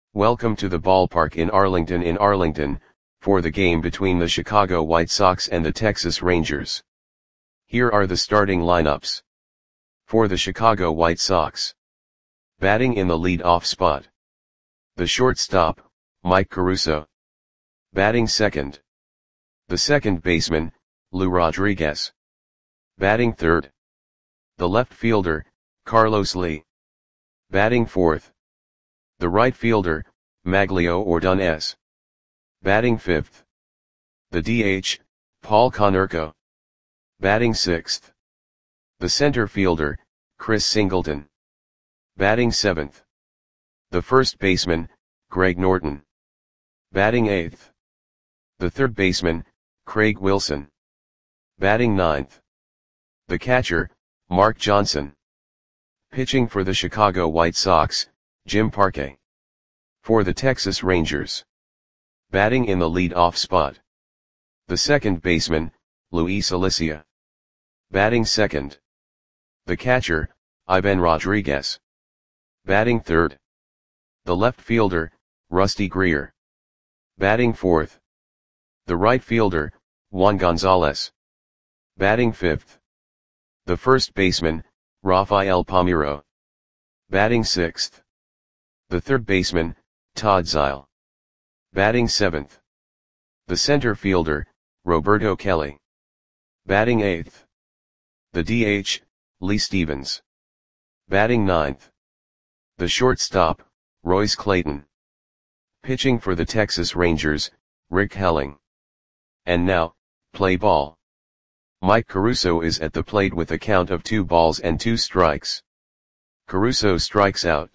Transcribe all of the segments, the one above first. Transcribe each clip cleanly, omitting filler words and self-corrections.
Welcome to the ballpark in Arlington, for the game between the Chicago White Sox and the Texas Rangers. Here are the starting lineups. For the Chicago White Sox. Batting in the lead-off spot. The shortstop, Mike Caruso. Batting second. The second baseman, Lou Rodriguez. Batting third. The left fielder, Carlos Lee. Batting fourth. The right fielder, Maglio Ordonez. Batting fifth. The DH, Paul Konerko. Batting sixth. The center fielder, Chris Singleton. Batting seventh. The first baseman, Greg Norton. Batting eighth. The third baseman, Craig Wilson. Batting ninth. The catcher, Mark Johnson. Pitching for the Chicago White Sox, Jim Parque. For the Texas Rangers. Batting in the lead-off spot. The second baseman, Luis Alicia. Batting second. The catcher, Ivan Rodriguez. Batting third. The left fielder, Rusty Greer. Batting fourth. The right fielder, Juan Gonzalez. Batting fifth. The first baseman, Rafael Palmeiro. Batting sixth. The third baseman, Todd Zeile. Batting seventh. The center fielder, Roberto Kelly. Batting eighth. The DH, Lee Stevens. Batting ninth. The shortstop, Royce Clayton. Pitching for the Texas Rangers, Rick Helling. And now, play ball. Mike Caruso is at the plate with a count of 2 balls and 2 strikes. Caruso strikes out.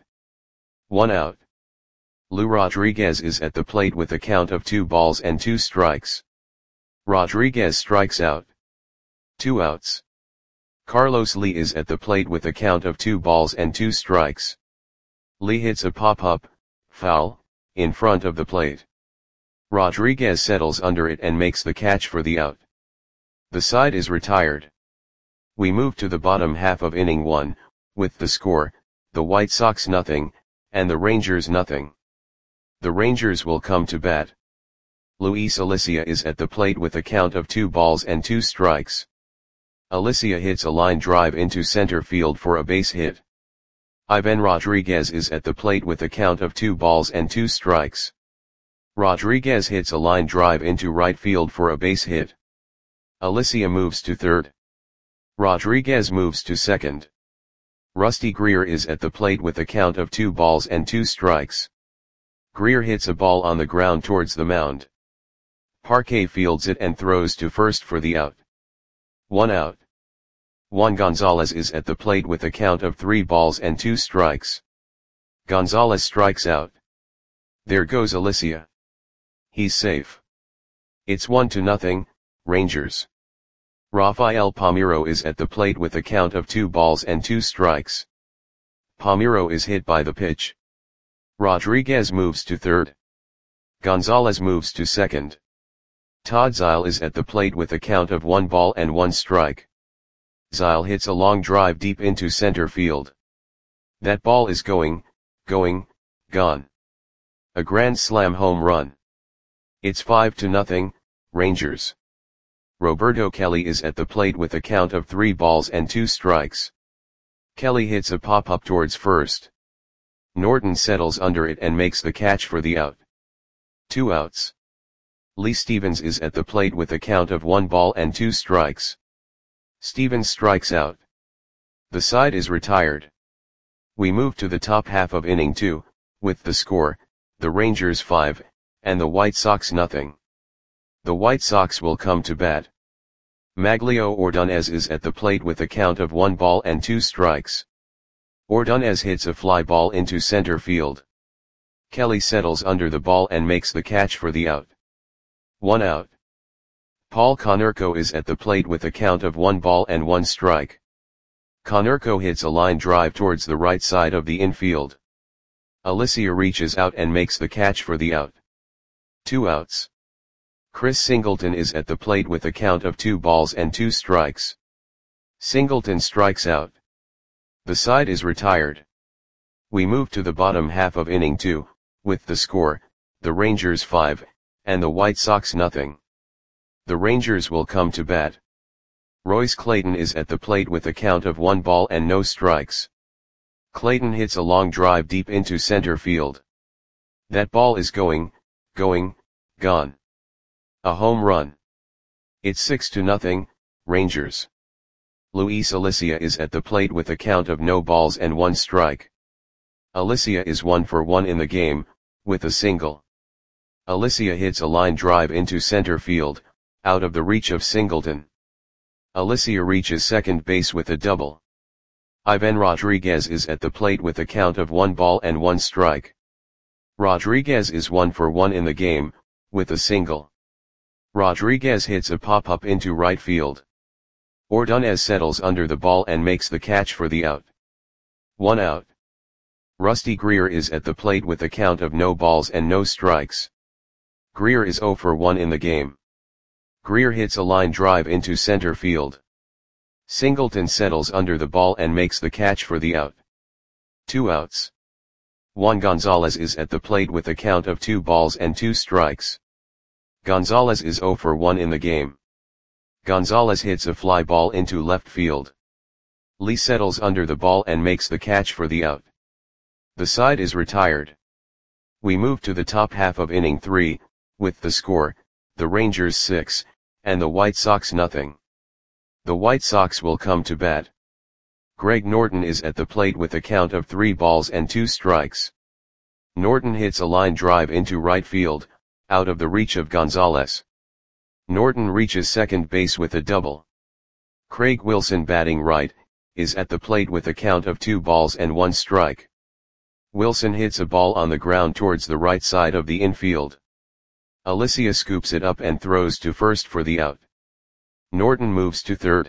1 out. Lou Rodriguez is at the plate with a count of 2 balls and 2 strikes. Rodriguez strikes out. 2 outs. Carlos Lee is at the plate with a count of 2 balls and 2 strikes. Lee hits a pop-up, foul, in front of the plate. Rodriguez settles under it and makes the catch for the out. The side is retired. We move to the bottom half of inning 1, with the score, the White Sox nothing, and the Rangers nothing. The Rangers will come to bat. Luis Alicia is at the plate with a count of 2 balls and 2 strikes. Alicia hits a line drive into center field for a base hit. Ivan Rodriguez is at the plate with a count of 2 balls and 2 strikes. Rodriguez hits a line drive into right field for a base hit. Alicia moves to third. Rodriguez moves to second. Rusty Greer is at the plate with a count of 2 balls and 2 strikes. Greer hits a ball on the ground towards the mound. Parque fields it and throws to first for the out. 1 out. Juan Gonzalez is at the plate with a count of 3 balls and 2 strikes. Gonzalez strikes out. There goes Alicia. He's safe. It's 1-0, Rangers. Rafael Palmeiro is at the plate with a count of 2 balls and 2 strikes. Palmeiro is hit by the pitch. Rodriguez moves to third. Gonzalez moves to second. Todd Zeile is at the plate with a count of 1 ball and 1 strike. Zeile hits a long drive deep into center field. That ball is gone. A grand slam home run. It's 5-0, Rangers. Roberto Kelly is at the plate with a count of 3 balls and 2 strikes. Kelly hits a pop-up towards first. Norton settles under it and makes the catch for the out. 2 outs. Lee Stevens is at the plate with a count of 1 ball and 2 strikes. Stevens strikes out. The side is retired. We move to the top half of inning 2, with the score, the Rangers 5, and the White Sox nothing. The White Sox will come to bat. Maglio Ordonez is at the plate with a count of 1 ball and 2 strikes. Ordonez hits a fly ball into center field. Kelly settles under the ball and makes the catch for the out. 1 out. Paul Konerko is at the plate with a count of 1 ball and 1 strike. Konerko hits a line drive towards the right side of the infield. Alicia reaches out and makes the catch for the out. 2 outs. Chris Singleton is at the plate with a count of 2 balls and 2 strikes. Singleton strikes out. The side is retired. We move to the bottom half of inning 2, with the score, the Rangers 5, and the White Sox nothing. The Rangers will come to bat. Royce Clayton is at the plate with a count of 1 ball and no strikes. Clayton hits a long drive deep into center field. That ball is gone. A home run. It's 6-0, Rangers. Luis Alicia is at the plate with a count of no balls and 1 strike. Alicia is 1 for 1 in the game, with a single. Alicia hits a line drive into center field, out of the reach of Singleton. Alicia reaches second base with a double. Ivan Rodriguez is at the plate with a count of 1 ball and 1 strike. Rodriguez is 1 for 1 in the game, with a single. Rodriguez hits a pop-up into right field. Ordonez settles under the ball and makes the catch for the out. 1 out. Rusty Greer is at the plate with a count of no balls and no strikes. Greer is 0 for 1 in the game. Greer hits a line drive into center field. Singleton settles under the ball and makes the catch for the out. 2 outs. Juan Gonzalez is at the plate with a count of 2 balls and 2 strikes. Gonzalez is 0 for 1 in the game. Gonzalez hits a fly ball into left field. Lee settles under the ball and makes the catch for the out. The side is retired. We move to the top half of inning 3, with the score, the Rangers 6, and the White Sox nothing. The White Sox will come to bat. Greg Norton is at the plate with a count of 3 balls and 2 strikes. Norton hits a line drive into right field, out of the reach of Gonzalez. Norton reaches second base with a double. Craig Wilson, batting right, is at the plate with a count of 2 balls and 1 strike. Wilson hits a ball on the ground towards the right side of the infield. Alicia scoops it up and throws to first for the out. Norton moves to third.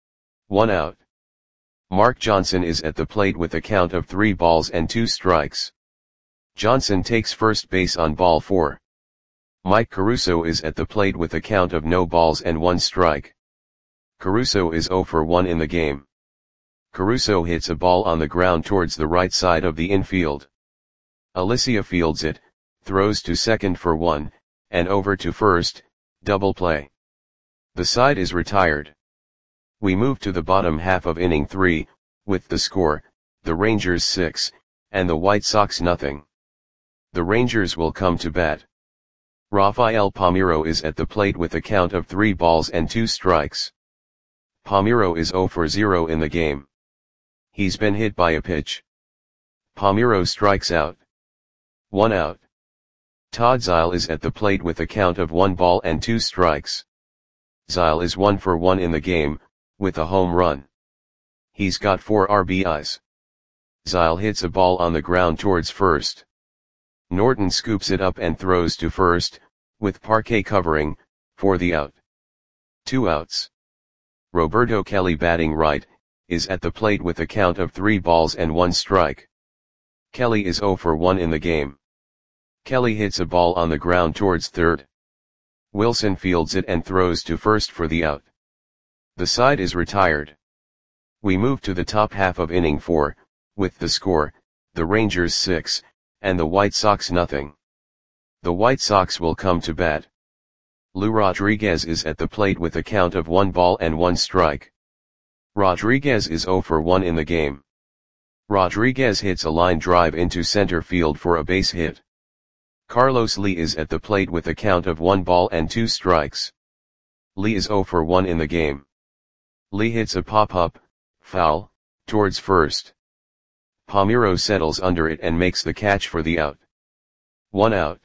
1 out. Mark Johnson is at the plate with a count of 3 balls and 2 strikes. Johnson takes first base on ball 4. Mike Caruso is at the plate with a count of no balls and 1 strike. Caruso is 0 for 1 in the game. Caruso hits a ball on the ground towards the right side of the infield. Alicia fields it, throws to second for 1, and over to first, double play. The side is retired. We move to the bottom half of inning 3, with the score, the Rangers 6, and the White Sox nothing. The Rangers will come to bat. Rafael Palmeiro is at the plate with a count of 3 balls and 2 strikes. Palmeiro is 0 for 0 in the game. He's been hit by a pitch. Palmeiro strikes out. 1 out. Todd Zeile is at the plate with a count of 1 ball and 2 strikes. Zeile is 1 for 1 in the game, with a home run. He's got 4 RBIs. Zeile hits a ball on the ground towards first. Norton scoops it up and throws to first, with Parquet covering, for the out. 2 outs. Roberto Kelly, batting right, is at the plate with a count of 3 balls and 1 strike. Kelly is 0 for 1 in the game. Kelly hits a ball on the ground towards third. Wilson fields it and throws to first for the out. The side is retired. We move to the top half of inning 4, with the score, the Rangers 6, and the White Sox nothing. The White Sox will come to bat. Lou Rodriguez is at the plate with a count of 1 ball and 1 strike. Rodriguez is 0 for 1 in the game. Rodriguez hits a line drive into center field for a base hit. Carlos Lee is at the plate with a count of 1 ball and 2 strikes. Lee is 0 for 1 in the game. Lee hits a pop-up, foul, towards first. Palmeiro settles under it and makes the catch for the out. 1 out.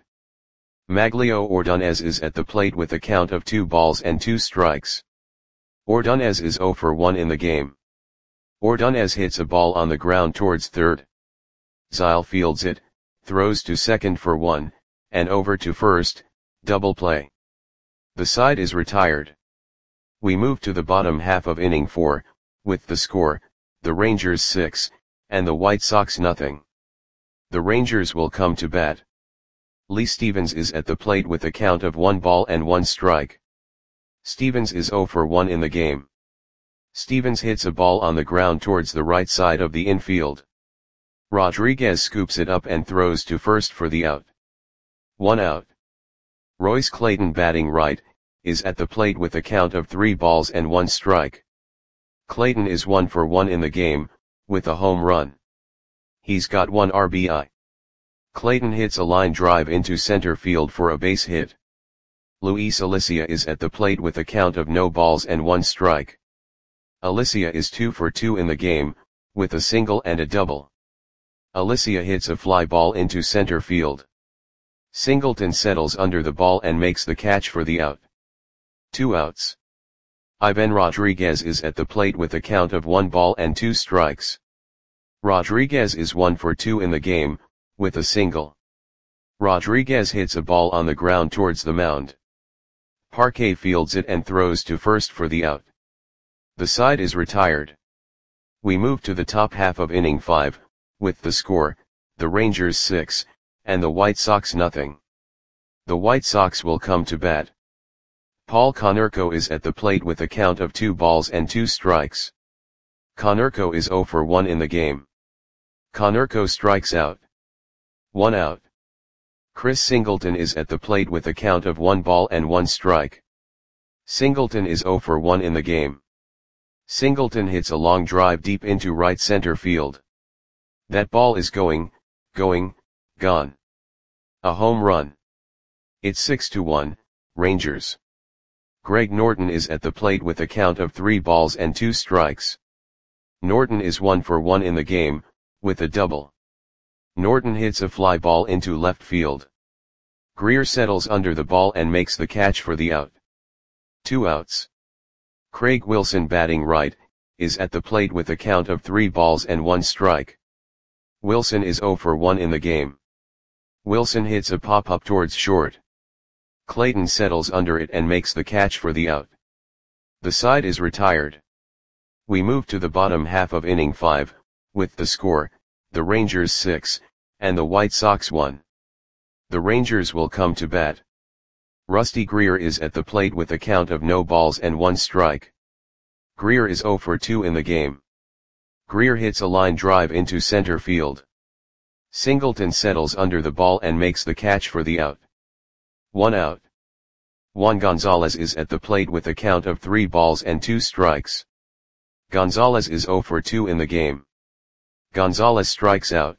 Maglio Ordonez is at the plate with a count of 2 balls and 2 strikes. Ordonez is 0 for 1 in the game. Ordonez hits a ball on the ground towards third. Zeile fields it, throws to second for 1, and over to first, double play. The side is retired. We move to the bottom half of inning 4, with the score, the Rangers 6, and the White Sox nothing. The Rangers will come to bat. Lee Stevens is at the plate with a count of 1 ball and 1 strike. Stevens is 0 for 1 in the game. Stevens hits a ball on the ground towards the right side of the infield. Rodriguez scoops it up and throws to first for the out. 1 out. Royce Clayton, batting right, is at the plate with a count of 3 balls and 1 strike. Clayton is 1 for 1 in the game, with a home run. He's got 1 RBI. Clayton hits a line drive into center field for a base hit. Luis Alicia is at the plate with a count of no balls and 1 strike. Alicia is 2 for 2 in the game, with a single and a double. Alicia hits a fly ball into center field. Singleton settles under the ball and makes the catch for the out. 2 outs. Ivan Rodriguez is at the plate with a count of 1 ball and 2 strikes. Rodriguez is 1 for 2 in the game, with a single. Rodriguez hits a ball on the ground towards the mound. Parque fields it and throws to first for the out. The side is retired. We move to the top half of inning 5, with the score, the Rangers 6, and the White Sox nothing. The White Sox will come to bat. Paul Konerko is at the plate with a count of 2 balls and 2 strikes. Konerko is 0 for 1 in the game. Konerko strikes out. 1 out. Chris Singleton is at the plate with a count of 1 ball and 1 strike. Singleton is 0 for 1 in the game. Singleton hits a long drive deep into right center field. That ball is going, gone. A home run. It's 6-1, Rangers. Greg Norton is at the plate with a count of 3 balls and 2 strikes. Norton is 1 for 1 in the game, with a double. Norton hits a fly ball into left field. Greer settles under the ball and makes the catch for the out. 2 outs. Craig Wilson, batting right, is at the plate with a count of 3 balls and 1 strike. Wilson is 0 for 1 in the game. Wilson hits a pop-up towards short. Clayton settles under it and makes the catch for the out. The side is retired. We move to the bottom half of inning 5, with the score, the Rangers 6, and the White Sox 1. The Rangers will come to bat. Rusty Greer is at the plate with a count of no balls and 1 strike. Greer is 0 for 2 in the game. Greer hits a line drive into center field. Singleton settles under the ball and makes the catch for the out. 1 out. Juan Gonzalez is at the plate with a count of 3 balls and 2 strikes. Gonzalez is 0 for 2 in the game. Gonzalez strikes out.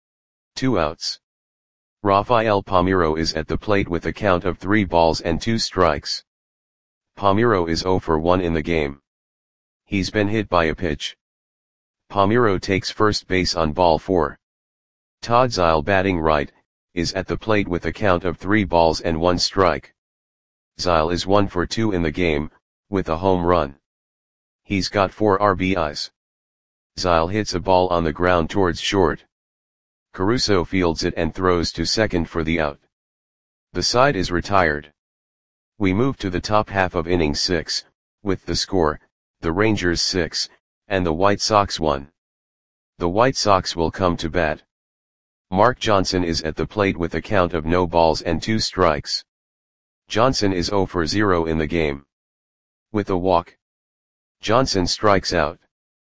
2 outs. Rafael Palmeiro is at the plate with a count of 3 balls and 2 strikes. Palmeiro is 0 for 1 in the game. He's been hit by a pitch. Palmeiro takes first base on ball 4. Todd Zeile, batting right, is at the plate with a count of 3 balls and 1 strike. Zeile is 1 for 2 in the game, with a home run. He's got 4 RBIs. Zeile hits a ball on the ground towards short. Caruso fields it and throws to second for the out. The side is retired. We move to the top half of inning 6, with the score, the Rangers 6, and the White Sox 1. The White Sox will come to bat. Mark Johnson is at the plate with a count of no balls and 2 strikes. Johnson is 0 for 0 in the game. With a walk. Johnson strikes out.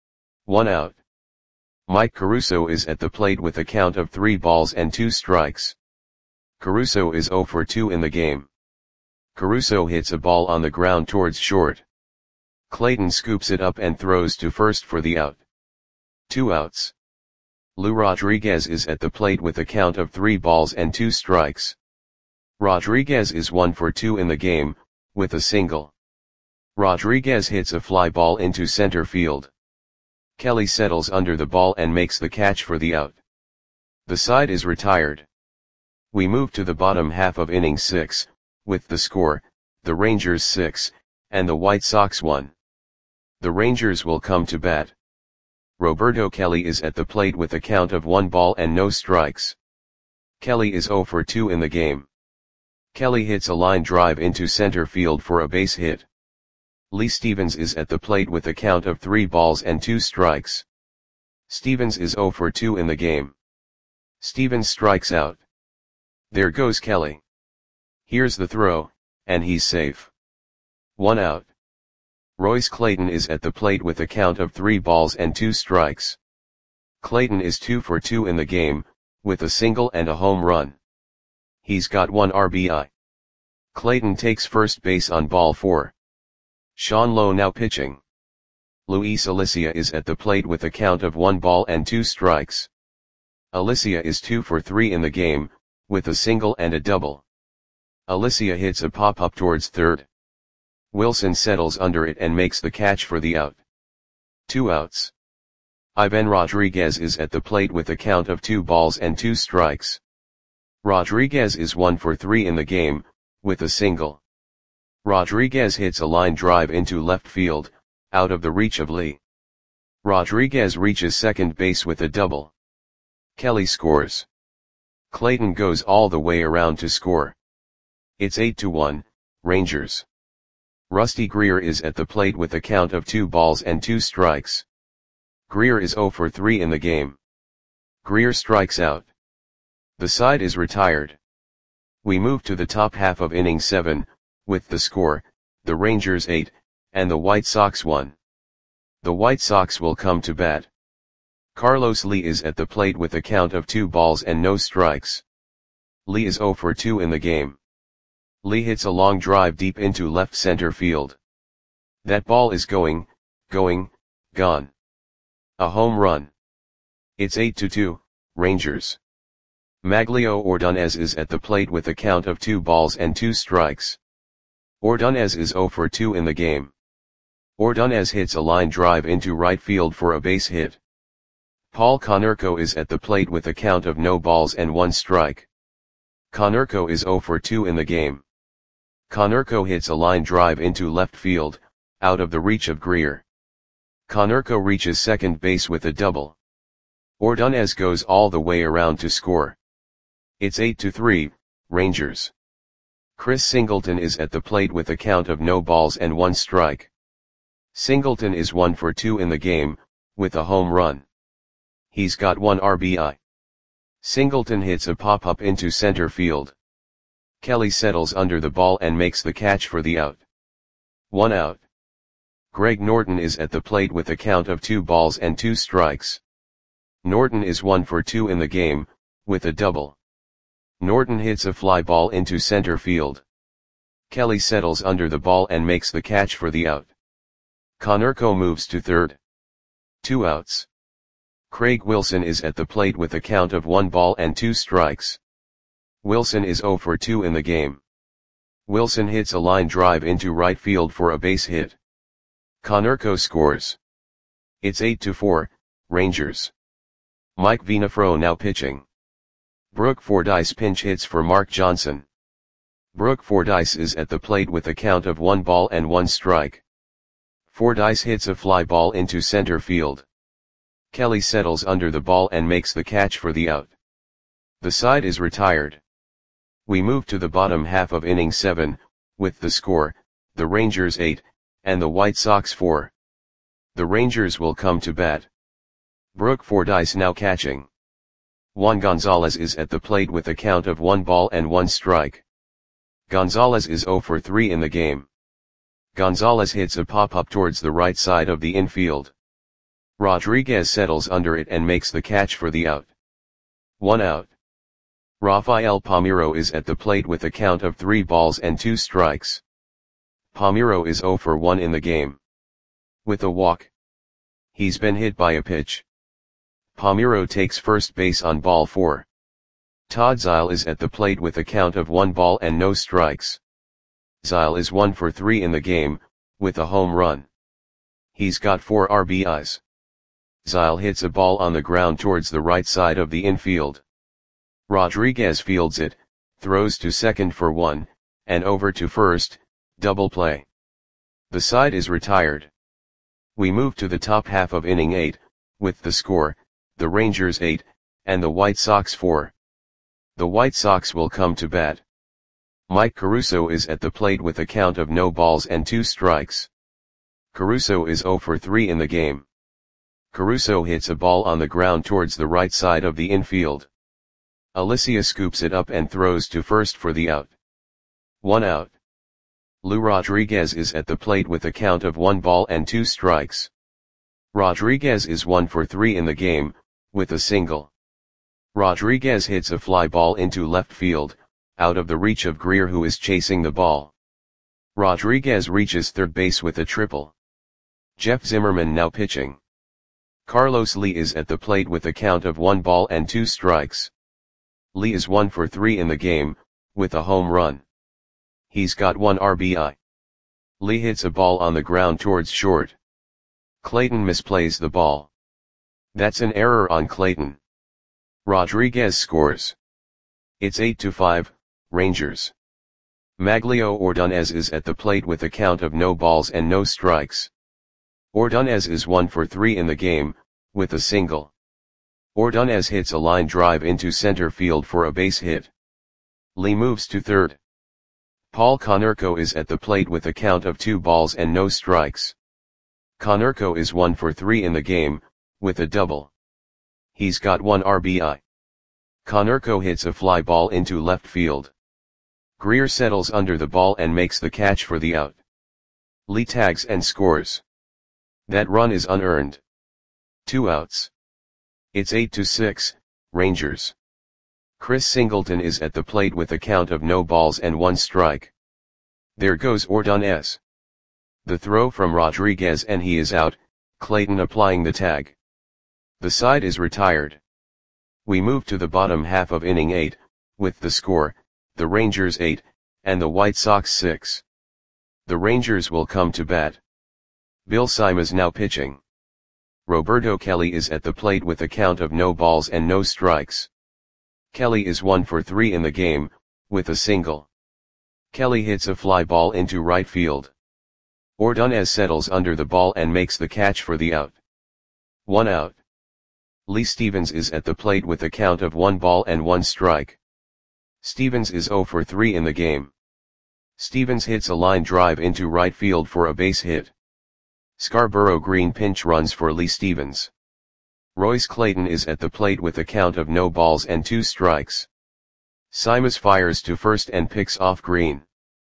1 out. Mike Caruso is at the plate with a count of 3 balls and 2 strikes. Caruso is 0 for 2 in the game. Caruso hits a ball on the ground towards short. Clayton scoops it up and throws to first for the out. 2 outs. Lou Rodriguez is at the plate with a count of 3 balls and 2 strikes. Rodriguez is 1 for 2 in the game, with a single. Rodriguez hits a fly ball into center field. Kelly settles under the ball and makes the catch for the out. The side is retired. We move to the bottom half of inning 6, with the score, the Rangers 6, and the White Sox 1. The Rangers will come to bat. Roberto Kelly is at the plate with a count of 1 ball and no strikes. Kelly is 0 for 2 in the game. Kelly hits a line drive into center field for a base hit. Lee Stevens is at the plate with a count of 3 balls and 2 strikes. Stevens is 0 for 2 in the game. Stevens strikes out. There goes Kelly. Here's the throw, and he's safe. 1 out. Royce Clayton is at the plate with a count of 3 balls and 2 strikes. Clayton is 2 for 2 in the game, with a single and a home run. He's got 1 RBI. Clayton takes first base on ball 4. Sean Lowe now pitching. Luis Alicia is at the plate with a count of 1 ball and 2 strikes. Alicia is 2 for 3 in the game, with a single and a double. Alicia hits a pop-up towards third. Wilson settles under it and makes the catch for the out. 2 outs. Ivan Rodriguez is at the plate with a count of 2 balls and 2 strikes. Rodriguez is 1 for 3 in the game, with a single. Rodriguez hits a line drive into left field, out of the reach of Lee. Rodriguez reaches second base with a double. Kelly scores. Clayton goes all the way around to score. It's 8-1, Rangers. Rusty Greer is at the plate with a count of 2 balls and 2 strikes. Greer is 0 for 3 in the game. Greer strikes out. The side is retired. We move to the top half of inning 7, with the score, the Rangers 8, and the White Sox 1. The White Sox will come to bat. Carlos Lee is at the plate with a count of 2 balls and no strikes. Lee is 0 for 2 in the game. Lee hits a long drive deep into left center field. That ball is going, gone. A home run. It's 8-2, Rangers. Maglio Ordonez is at the plate with a count of 2 balls and 2 strikes. Ordonez is 0 for 2 in the game. Ordonez hits a line drive into right field for a base hit. Paul Konerko is at the plate with a count of no balls and 1 strike. Konerko is 0 for 2 in the game. Konerko hits a line drive into left field, out of the reach of Greer. Konerko reaches second base with a double. Ordonez goes all the way around to score. It's 8-3, Rangers. Chris Singleton is at the plate with a count of no balls and 1 strike. Singleton is 1 for 2 in the game, with a home run. He's got 1 RBI. Singleton hits a pop-up into center field. Kelly settles under the ball and makes the catch for the out. 1 out. Greg Norton is at the plate with a count of 2 balls and 2 strikes. Norton is 1 for 2 in the game, with a double. Norton hits a fly ball into center field. Kelly settles under the ball and makes the catch for the out. Konerko moves to third. 2 outs. Craig Wilson is at the plate with a count of 1 ball and 2 strikes. Wilson is 0 for 2 in the game. Wilson hits a line drive into right field for a base hit. Konerko scores. It's 8-4, Rangers. Mike Venafro now pitching. Brooke Fordyce pinch hits for Mark Johnson. Brooke Fordyce is at the plate with a count of 1 ball and 1 strike. Fordyce hits a fly ball into center field. Kelly settles under the ball and makes the catch for the out. The side is retired. We move to the bottom half of inning 7, with the score, the Rangers 8, and the White Sox 4. The Rangers will come to bat. Brooke Fordyce now catching. Juan Gonzalez is at the plate with a count of 1 ball and 1 strike. Gonzalez is 0 for 3 in the game. Gonzalez hits a pop-up towards the right side of the infield. Rodriguez settles under it and makes the catch for the out. 1 out. Rafael Palmeiro is at the plate with a count of 3 balls and 2 strikes. Palmeiro is 0 for 1 in the game. With a walk. He's been hit by a pitch. Palmeiro takes first base on ball 4. Todd Zeile is at the plate with a count of 1 ball and no strikes. Zeile is 1 for 3 in the game, with a home run. He's got 4 RBIs. Zeile hits a ball on the ground towards the right side of the infield. Rodriguez fields it, throws to second for 1, and over to first, double play. The side is retired. We move to the top half of inning 8, with the score, the Rangers 8, and the White Sox 4. The White Sox will come to bat. Mike Caruso is at the plate with a count of no balls and 2 strikes. Caruso is 0 for 3 in the game. Caruso hits a ball on the ground towards the right side of the infield. Alicia scoops it up and throws to first for the out. 1 out. Lou Rodriguez is at the plate with a count of 1 ball and 2 strikes. Rodriguez is 1 for 3 in the game, with a single. Rodriguez hits a fly ball into left field, out of the reach of Greer, who is chasing the ball. Rodriguez reaches third base with a triple. Jeff Zimmerman now pitching. Carlos Lee is at the plate with a count of 1 ball and 2 strikes. Lee is 1 for 3 in the game, with a home run. He's got 1 RBI. Lee hits a ball on the ground towards short. Clayton misplays the ball. That's an error on Clayton. Rodriguez scores. It's 8-5, Rangers. Maglio Ordonez is at the plate with a count of no balls and no strikes. Ordonez is 1 for 3 in the game, with a single. Ordonez hits a line drive into center field for a base hit. Lee moves to third. Paul Konerko is at the plate with a count of 2 balls and no strikes. Konerko is 1 for 3 in the game, with a double. He's got 1 RBI. Konerko hits a fly ball into left field. Greer settles under the ball and makes the catch for the out. Lee tags and scores. That run is unearned. 2 outs. It's 8-6, Rangers. Chris Singleton is at the plate with a count of no balls and 1 strike. There goes Ordonez. The throw from Rodriguez and he is out, Clayton applying the tag. The side is retired. We move to the bottom half of inning 8, with the score, the Rangers 8, and the White Sox 6. The Rangers will come to bat. Bill Simas now pitching. Roberto Kelly is at the plate with a count of no balls and no strikes. Kelly is 1 for 3 in the game, with a single. Kelly hits a fly ball into right field. Ordonez settles under the ball and makes the catch for the out. 1 out. Lee Stevens is at the plate with a count of 1 ball and 1 strike. Stevens is 0 for 3 in the game. Stevens hits a line drive into right field for a base hit. Scarborough Green pinch runs for Lee Stevens. Royce Clayton is at the plate with a count of no balls and 2 strikes. Simas fires to first and picks off Green.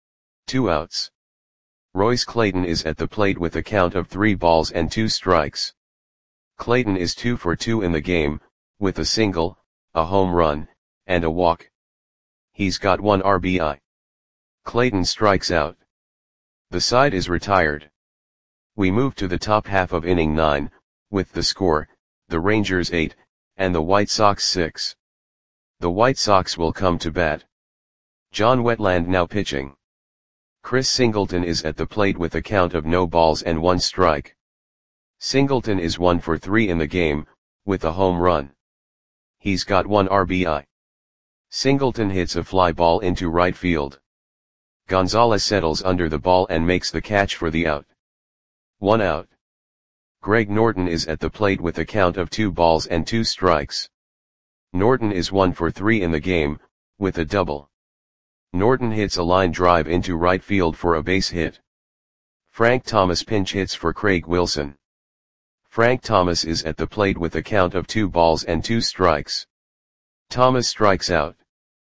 2 outs. Royce Clayton is at the plate with a count of 3 balls and 2 strikes. Clayton is 2 for 2 in the game, with a single, a home run, and a walk. He's got 1 RBI. Clayton strikes out. The side is retired. We move to the top half of inning 9, with the score, the Rangers 8, and the White Sox 6. The White Sox will come to bat. John Wetland now pitching. Chris Singleton is at the plate with a count of no balls and 1 strike. Singleton is 1 for 3 in the game, with a home run. He's got 1 RBI. Singleton hits a fly ball into right field. Gonzalez settles under the ball and makes the catch for the out. 1 out. Greg Norton is at the plate with a count of 2 balls and 2 strikes. Norton is 1 for 3 in the game, with a double. Norton hits a line drive into right field for a base hit. Frank Thomas pinch hits for Craig Wilson. Frank Thomas is at the plate with a count of 2 balls and 2 strikes. Thomas strikes out.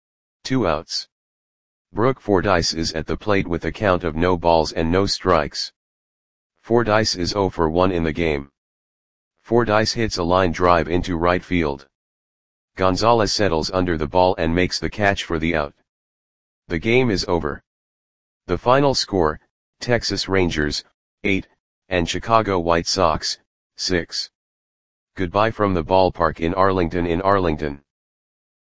2 outs. Brooke Fordyce is at the plate with a count of no balls and no strikes. Fordyce is 0 for 1 in the game. Fordyce hits a line drive into right field. Gonzalez settles under the ball and makes the catch for the out. The game is over. The final score, Texas Rangers, 8, and Chicago White Sox, 6. Goodbye from the ballpark in Arlington.